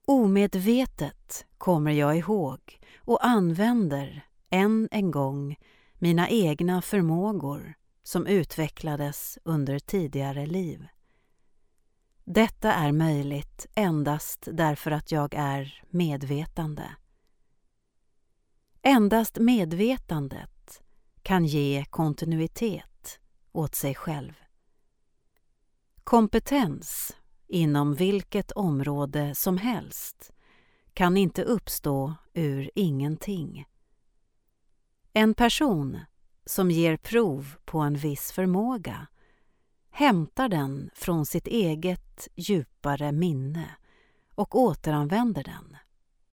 Omedvetet kommer jag ihåg och använder än en gång mina egna förmågor som utvecklades under tidigare liv. Detta är möjligt endast därför att jag är medvetande. Endast medvetandet kan ge kontinuitet åt sig själv. Kompetens inom vilket område som helst kan inte uppstå ur ingenting. En person som ger prov på en viss förmåga hämtar den från sitt eget djupare minne och återanvänder den.